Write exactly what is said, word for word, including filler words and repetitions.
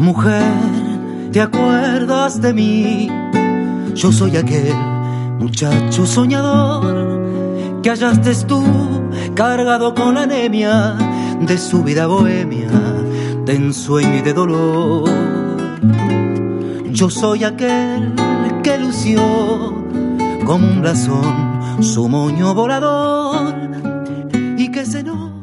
Mujer, ¿te acuerdas de mí? Yo soy aquel muchacho soñador que hallaste tú cargado con la anemia de su vida bohemia, de ensueño y de dolor. Yo soy aquel que lució como un blasón su moño volador y que se nos